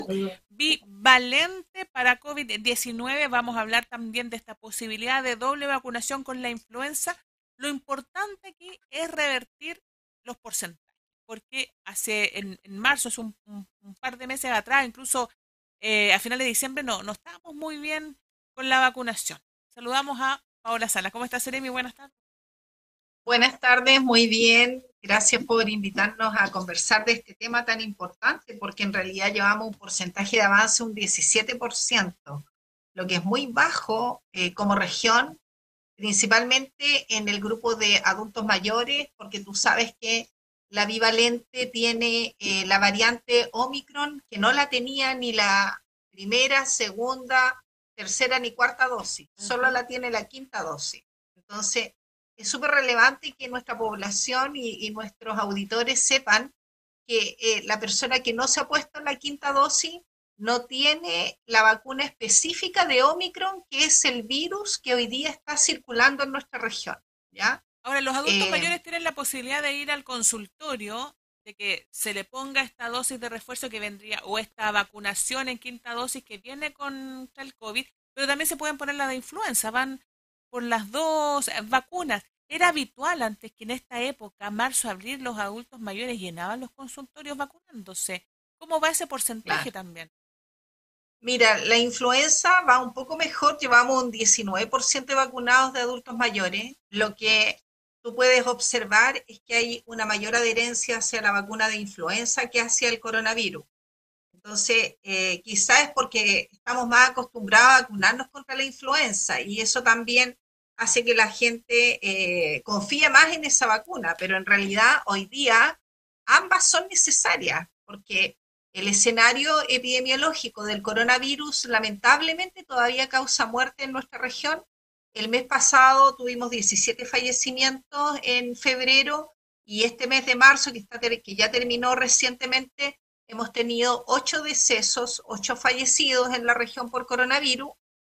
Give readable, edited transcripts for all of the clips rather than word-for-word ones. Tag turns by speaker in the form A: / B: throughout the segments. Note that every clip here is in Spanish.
A: bivalente para COVID-19. Vamos a hablar también de esta posibilidad de doble vacunación con la influenza. Lo importante aquí es revertir los porcentajes, porque en marzo, hace un par de meses atrás, incluso a finales de diciembre, no estábamos muy bien con la vacunación. Saludamos a Paola Sala. ¿Cómo está, Seremi? Buenas tardes.
B: Buenas tardes, muy bien. Gracias por invitarnos a conversar de este tema tan importante, porque en realidad llevamos un porcentaje de avance un 17%, lo que es muy bajo como región, principalmente en el grupo de adultos mayores, porque tú sabes que la bivalente tiene la variante Omicron, que no la tenía ni la primera, segunda, tercera ni cuarta dosis, solo
A: Ujú.
B: la tiene la quinta dosis. Entonces, es súper relevante que nuestra población y nuestros auditores sepan que la persona que no se ha puesto la quinta dosis no tiene la vacuna específica de Omicron, que es el virus que hoy día está circulando en nuestra región, ¿ya?
A: Ahora, los adultos
B: Eh,
A: mayores tienen la posibilidad de ir al consultorio, de que se le ponga esta dosis de refuerzo que vendría, o esta vacunación en quinta dosis que viene contra el COVID, pero también se pueden poner la de influenza, van por las dos vacunas. Era habitual antes que en esta época, marzo, abril, los adultos mayores llenaban los consultorios vacunándose. ¿Cómo va ese porcentaje
B: claro.
A: también?
B: Mira, la influenza va un poco mejor, llevamos un 19% de vacunados de adultos mayores. Lo que tú puedes observar es que hay una mayor adherencia hacia la vacuna de influenza que hacia el coronavirus. Entonces, quizás es porque estamos más acostumbrados a vacunarnos contra la influenza y eso también hace que la gente confíe más en esa vacuna, pero en realidad hoy día ambas son necesarias porque el escenario epidemiológico del coronavirus lamentablemente todavía causa muerte en nuestra región. El mes pasado tuvimos 17 fallecimientos en febrero y este mes de marzo, que ya terminó recientemente, hemos tenido 8 decesos, 8 fallecidos en la región por coronavirus,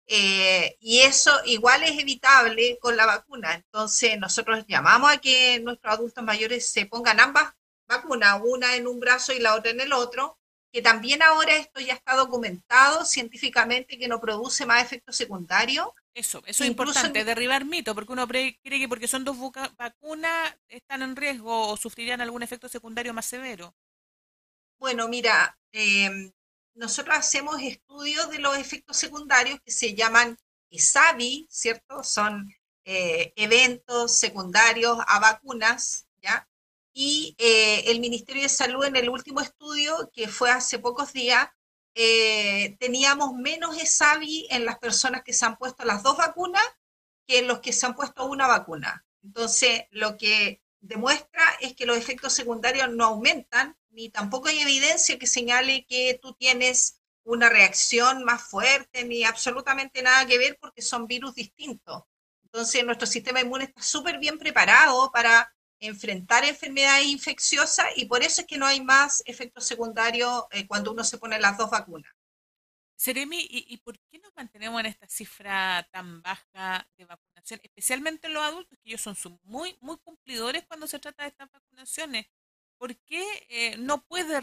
B: y eso igual es evitable con la vacuna. Entonces, nosotros llamamos a que nuestros adultos mayores se pongan ambas vacunas, una en un brazo y la otra en el otro, que también ahora esto ya está documentado científicamente que no produce más efectos secundarios,
A: Eso
B: que
A: es
B: incluso
A: importante, derribar mito, porque uno cree que porque son dos vacunas están en riesgo o sufrirían algún efecto secundario más severo.
B: bueno, mira, nosotros hacemos estudios de los efectos secundarios que se llaman ESAVI, ¿cierto? Son eventos secundarios a vacunas, ¿ya? Y el Ministerio de Salud en el último estudio, que fue hace pocos días, teníamos menos ESAVI en las personas que se han puesto las dos vacunas que en los que se han puesto una vacuna. Entonces, lo que demuestra es que los efectos secundarios no aumentan, ni tampoco hay evidencia que señale que tú tienes una reacción más fuerte, ni absolutamente nada que ver porque son virus distintos. Entonces, nuestro sistema inmune está súper bien preparado para enfrentar enfermedades infecciosas y por eso es que no hay más efectos secundarios cuando uno se pone las dos vacunas.
A: Seremi, ¿y por qué nos mantenemos en esta cifra tan baja de vacunación, especialmente en los adultos, que ellos son muy cumplidores cuando se trata de estas vacunaciones? ¿Por qué no puede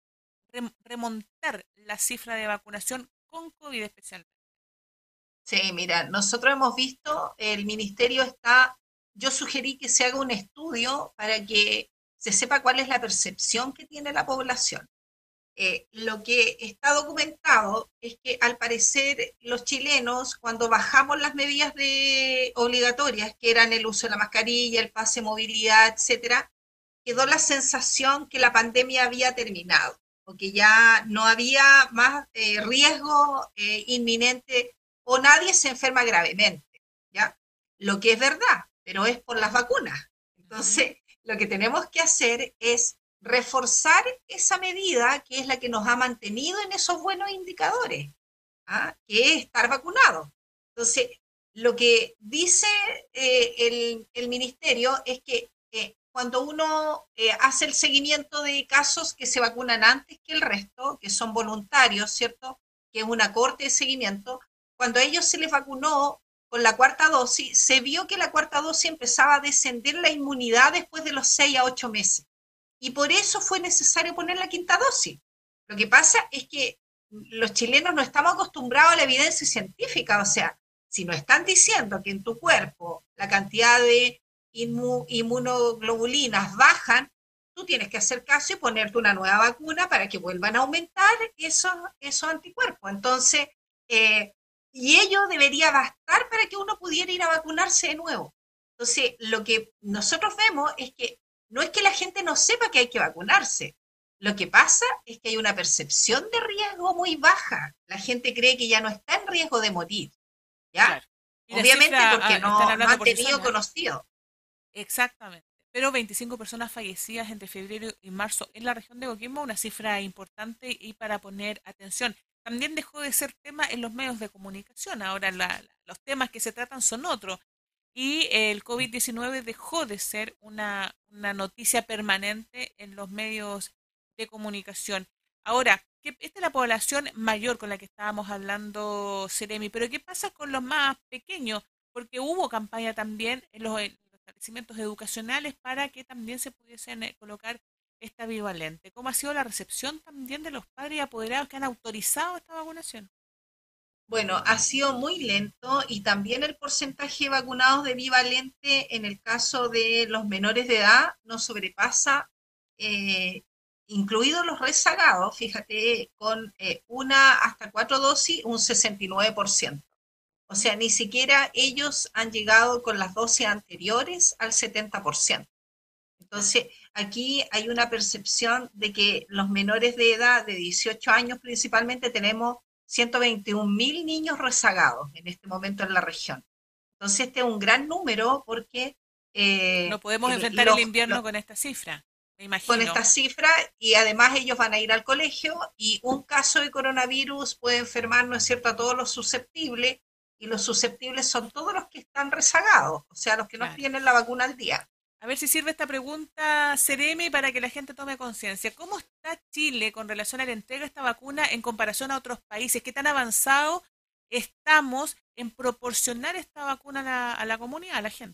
A: remontar la cifra de vacunación con COVID especialmente?
B: Sí, mira, nosotros hemos visto, el ministerio está, yo sugerí que se haga un estudio para que se sepa cuál es la percepción que tiene la población. Lo que está documentado es que al parecer los chilenos, cuando bajamos las medidas obligatorias, que eran el uso de la mascarilla, el pase de movilidad, etcétera, quedó la sensación que la pandemia había terminado, o que ya no había más riesgo inminente o nadie se enferma gravemente, ¿ya? Lo que es verdad, pero es por las vacunas.
A: Ujú.
B: Entonces, lo que tenemos que hacer es reforzar esa medida que es la que nos ha mantenido en esos buenos indicadores, ¿ah? Que es estar vacunado. Entonces, lo que dice el ministerio es que cuando uno hace el seguimiento de casos que se vacunan antes que el resto, que son voluntarios, ¿cierto? Que es una corte de seguimiento, cuando a ellos se les vacunó con la cuarta dosis, se vio que la cuarta dosis empezaba a descender la inmunidad después de los 6 a 8 meses. Y por eso fue necesario poner la quinta dosis. Lo que pasa es que los chilenos no estamos acostumbrados a la evidencia científica, o sea, si nos están diciendo que en tu cuerpo la cantidad de inmunoglobulinas bajan, tú tienes que hacer caso y ponerte una nueva vacuna para que vuelvan a aumentar esos anticuerpos. Entonces, y ello debería bastar para que uno pudiera ir a vacunarse de nuevo. Entonces, lo que nosotros vemos es que no es que la gente no sepa que hay que vacunarse. Lo que pasa es que hay una percepción de riesgo muy baja. La gente cree que ya no está en riesgo de morir, ¿ya?
A: Claro. Y la
B: Obviamente
A: cifra,
B: porque
A: están
B: no
A: hablando
B: han
A: por sí
B: tenido
A: sola.
B: conocido.
A: Exactamente. Pero 25 personas fallecidas entre febrero y marzo en la región de Coquimbo, una cifra importante y para poner atención. También dejó de ser tema en los medios de comunicación. Ahora los temas que se tratan son otros. Y el COVID-19 dejó de ser una noticia permanente en los medios de comunicación. Ahora, esta es la población mayor con la que estábamos hablando, Seremi, pero ¿qué pasa con los más pequeños? Porque hubo campaña también en los establecimientos educacionales para que también se pudiesen colocar esta bivalente. ¿Cómo ha sido la recepción también de los padres y apoderados que han autorizado esta vacunación?
B: Bueno, ha sido muy lento y también el porcentaje de vacunados de bivalente en el caso de los menores de edad no sobrepasa, eh, incluidos los rezagados, fíjate, con una hasta 4 dosis, un 69%. O sea, ni siquiera ellos han llegado con las dosis anteriores al 70%. Entonces, aquí hay una percepción de que los menores de edad, de 18 años principalmente, tenemos 121.000 niños rezagados en este momento en la región. Entonces, este es un gran número porque
A: No
B: eh,
A: podemos
B: el-
A: enfrentar el
B: los,
A: invierno
B: los-
A: con esta cifra, me
B: con
A: imagino.
B: esta cifra y además ellos van a ir al colegio y un caso de coronavirus puede enfermar, ¿no es cierto?, a todos los susceptibles y los susceptibles son todos los que están rezagados, o sea, los que no
A: Claro.
B: tienen la vacuna al día.
A: A ver si sirve esta pregunta, Seremi, para que la gente tome conciencia. ¿Cómo está Chile con relación a la entrega de esta vacuna en comparación a otros países? ¿Qué tan avanzado estamos en proporcionar esta vacuna a la comunidad, a la gente?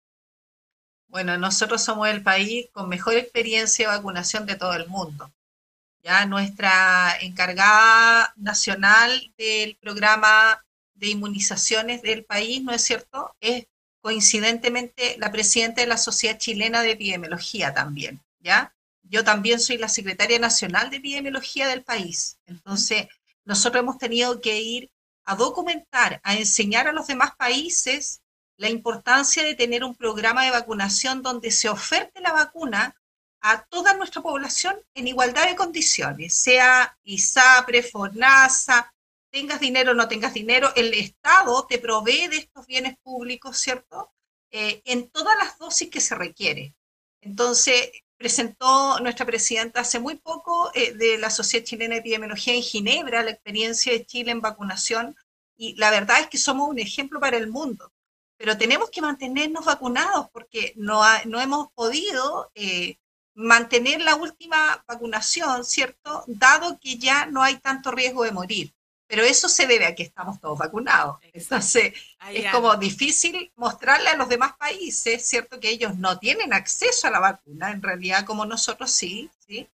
B: Bueno, nosotros somos el país con mejor experiencia de vacunación de todo el mundo. Ya nuestra encargada nacional del programa de inmunizaciones del país, ¿no es cierto? Es coincidentemente la presidenta de la Sociedad Chilena de Epidemiología también, ¿ya? Yo también soy la secretaria nacional de epidemiología del país.
A: Ujú.
B: Entonces, nosotros hemos tenido que ir a documentar, a enseñar a los demás países la importancia de tener un programa de vacunación donde se oferte la vacuna a toda nuestra población en igualdad de condiciones, sea ISAPRE, FONASA, tengas dinero o no tengas dinero, el Estado te provee de estos bienes públicos, ¿cierto? En todas las dosis que se requiere. Entonces, presentó nuestra presidenta hace muy poco de la Sociedad Chilena de Epidemiología en Ginebra la experiencia de Chile en vacunación y la verdad es que somos un ejemplo para el mundo. Pero tenemos que mantenernos vacunados porque no hemos podido mantener la última vacunación, ¿cierto? Dado que ya no hay tanto riesgo de morir. Pero eso se debe a que estamos todos vacunados.
A: Exacto.
B: Entonces,
A: Hay
B: es como
A: algo.
B: difícil mostrarle a los demás países, ¿cierto? Que ellos no tienen acceso a la vacuna, en realidad como nosotros sí, ¿sí?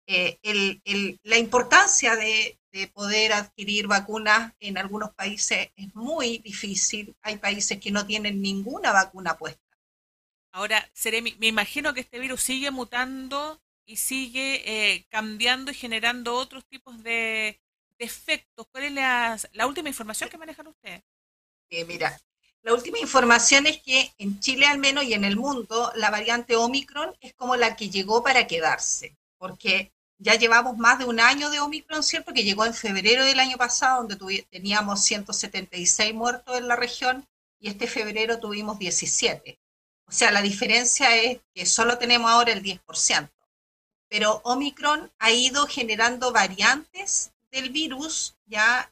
B: La importancia de poder adquirir vacunas en algunos países es muy difícil. Hay países que no tienen ninguna vacuna puesta.
A: Ahora, Seremi, me imagino que este virus sigue mutando y sigue cambiando y generando otros tipos de efectos. ¿Cuál es la última información que manejan ustedes?
B: Mira, la última información es que en Chile al menos y en el mundo la variante Omicron es como la que llegó para quedarse, porque ya llevamos más de un año de Omicron, ¿cierto? Que llegó en febrero del año pasado, donde teníamos 176 muertos en la región y este febrero tuvimos 17. O sea, la diferencia es que solo tenemos ahora el 10%. Pero Omicron ha ido generando variantes del virus, ya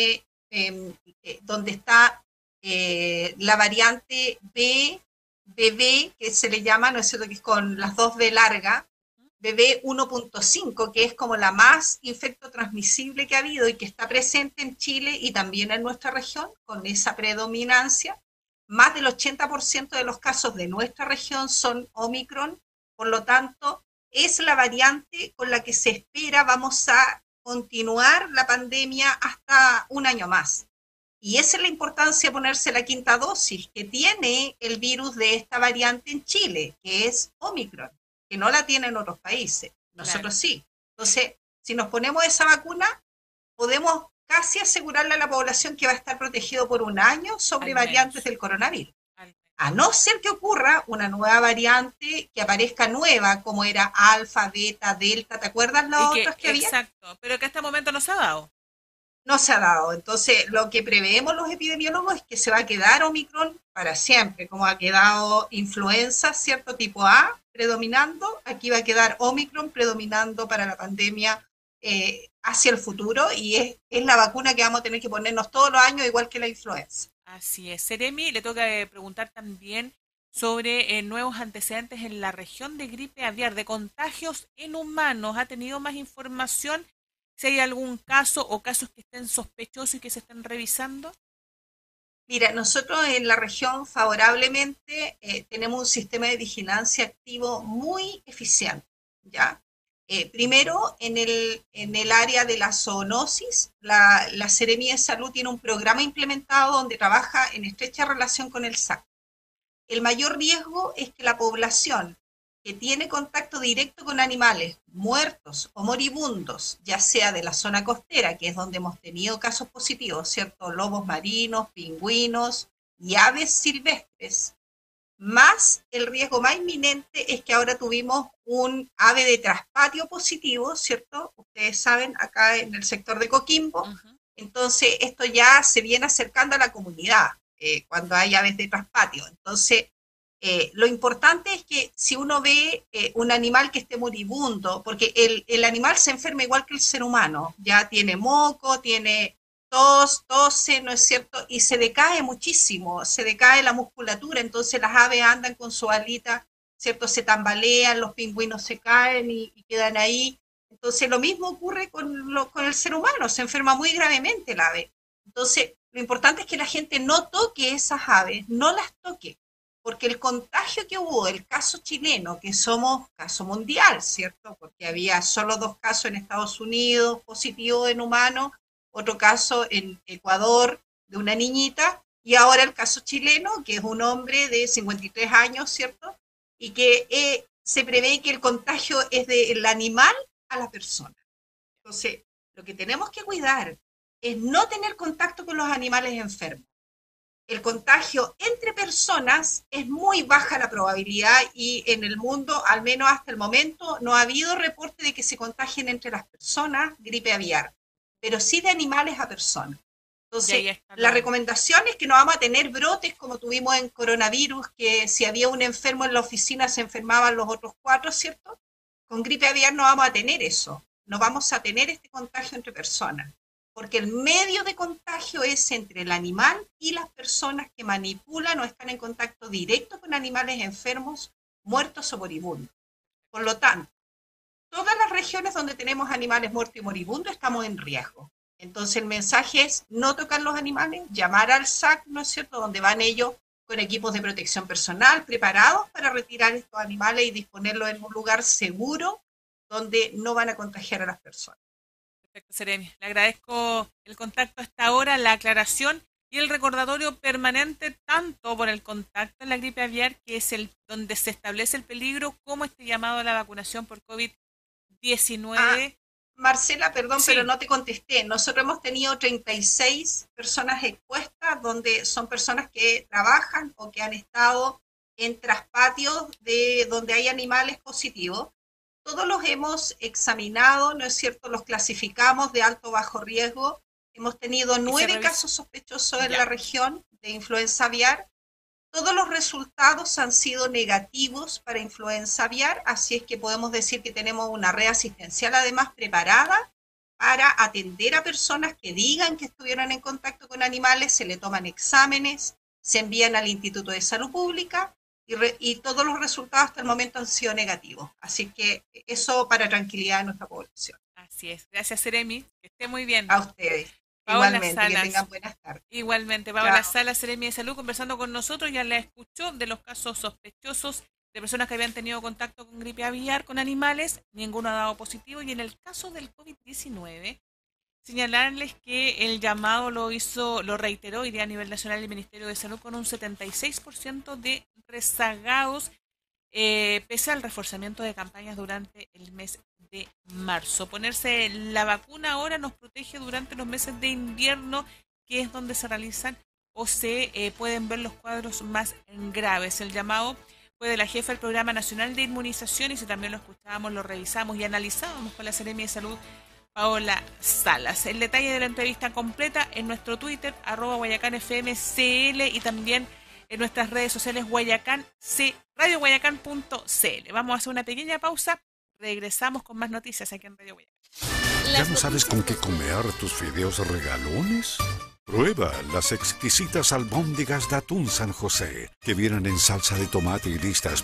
B: donde está la variante BB, que se le llama, ¿no es cierto?, que es con las dos B largas, BB 1.5, que es como la más infectotransmisible que ha habido y que está presente en Chile y también en nuestra región, con esa predominancia. Más del 80% de los casos de nuestra región son Omicron, por lo tanto, es la variante con la que se espera vamos a continuar la pandemia hasta un año más. Y esa es la importancia de ponerse la quinta dosis que tiene el virus de esta variante en Chile, que es Omicron, que no la tienen en otros países.
A: Claro.
B: Nosotros sí. Entonces, si nos ponemos esa vacuna, podemos casi asegurarle a la población que va a estar protegido por un año sobre
A: Al
B: variantes
A: menos.
B: del coronavirus.
A: Al menos.
B: A no ser que ocurra una nueva variante que aparezca nueva, como era alfa, beta, delta, ¿te acuerdas
A: Y
B: las
A: que,
B: otras que había?
A: exacto, pero que hasta el momento no se ha dado.
B: No se ha dado. Entonces, lo que preveemos los epidemiólogos es que se va a quedar Omicron para siempre, como ha quedado influenza, cierto tipo A predominando, aquí va a quedar Omicron predominando para la pandemia hacia el futuro y es la vacuna que vamos a tener que ponernos todos los años, igual que la influenza.
A: Así es. Seremi, le toca preguntar también sobre nuevos antecedentes en la región de gripe aviar, de contagios en humanos. ¿Ha tenido más información? Si hay algún caso o casos que estén sospechosos y que se estén revisando.
B: Mira, nosotros en la región favorablemente tenemos un sistema de vigilancia activo muy eficiente, ¿ya? Primero, en el área de la zoonosis, la Seremia de Salud tiene un programa implementado donde trabaja en estrecha relación con el SAC. El mayor riesgo es que la población que tiene contacto directo con animales muertos o moribundos, ya sea de la zona costera, que es donde hemos tenido casos positivos, ¿cierto? Lobos marinos, pingüinos y aves silvestres, más el riesgo más inminente es que ahora tuvimos un ave de traspatio positivo, ¿cierto? Ustedes saben, acá en el sector de Coquimbo,
A: Ujú.
B: entonces esto ya se viene acercando a la comunidad cuando hay aves de traspatio. Entonces, lo importante es que si uno ve un animal que esté moribundo, porque el animal se enferma igual que el ser humano, ya tiene moco, tiene tos, tose, ¿no es cierto? Y se decae muchísimo, se decae la musculatura, entonces las aves andan con su alita, ¿cierto? Se tambalean, los pingüinos se caen y quedan ahí. Entonces lo mismo ocurre con el ser humano, se enferma muy gravemente el ave. Entonces, lo importante es que la gente no toque esas aves, no las toque, porque el contagio que hubo, el caso chileno, que somos caso mundial, ¿cierto? Porque había solo 2 casos en Estados Unidos positivos en humanos, otro caso en Ecuador de una niñita, y ahora el caso chileno, que es un hombre de 53 años, ¿cierto? Y que se prevé que el contagio es del animal a la persona. Entonces, lo que tenemos que cuidar es no tener contacto con los animales enfermos. El contagio entre personas es muy baja la probabilidad y en el mundo, al menos hasta el momento, no ha habido reporte de que se contagien entre las personas gripe aviar, pero sí de animales a personas.
A: Y ahí
B: Entonces,
A: está
B: la
A: lo.
B: recomendación es que no vamos a tener brotes como tuvimos en coronavirus, que si había un enfermo en la oficina se enfermaban los otros 4, ¿cierto? Con gripe aviar no vamos a tener eso, no vamos a tener este contagio entre personas porque el medio de contagio es entre el animal y las personas que manipulan o están en contacto directo con animales enfermos, muertos o moribundos. Por lo tanto, todas las regiones donde tenemos animales muertos y moribundos estamos en riesgo. Entonces el mensaje es no tocar los animales, llamar al SAC, ¿no es cierto?, donde van ellos con equipos de protección personal preparados para retirar estos animales y disponerlos en un lugar seguro donde no van a contagiar a las personas.
A: Perfecto, Seremi. Le agradezco el contacto hasta ahora, la aclaración y el recordatorio permanente tanto por el contacto en la gripe aviar, que es el donde se establece el peligro, como este llamado a la vacunación por
B: Ah,
A: COVID-19.
B: Marcela, perdón, pero
A: Sí,
B: no te contesté. Nosotros hemos tenido 36 personas expuestas, donde son personas que trabajan o que han estado en traspatios de donde hay animales positivos. Todos los hemos examinado, ¿no es cierto? Los clasificamos de alto o bajo riesgo. Hemos tenido
A: y se
B: 9
A: revisa.
B: casos sospechosos en la
A: Ya,
B: región de influenza aviar. Todos los resultados han sido negativos para influenza aviar, así es que podemos decir que tenemos una red asistencial además preparada para atender a personas que digan que estuvieron en contacto con animales, se le toman exámenes, se envían al Instituto de Salud Pública y todos los resultados hasta el momento han sido negativos. Así que eso para tranquilidad de nuestra población.
A: así es. Gracias, Seremi. Que esté muy bien.
B: A ustedes.
A: Paola
B: Igualmente, que
A: Salas.
B: tengan buenas tardes.
A: Igualmente, Paola
B: Chao.
A: Salas, Seremi de Salud, conversando con nosotros, ya la escuchó de los casos sospechosos de personas que habían tenido contacto con gripe aviar con animales, ninguno ha dado positivo. Y en el caso del COVID-19, señalarles que el llamado lo reiteró hoy día a nivel nacional el Ministerio de Salud con un 76% de rezagados, pese al reforzamiento de campañas durante el mes de marzo. Ponerse la vacuna ahora nos protege durante los meses de invierno, que es donde se realizan o se pueden ver los cuadros más graves. El llamado fue de la jefa del Programa Nacional de Inmunización, y si también lo escuchábamos, lo revisamos y analizábamos con la Seremi de Salud, Paola Salas. El detalle de la entrevista completa en nuestro Twitter, @GuayacanFMCL, y también en nuestras redes sociales radioguayacán.cl. Vamos a hacer una pequeña pausa, regresamos con más noticias aquí en Radio Guayacán.
C: ¿Ya no sabes con qué comer tus fideos regalones? Prueba las exquisitas albóndigas de atún San José, que vienen en salsa de tomate y listas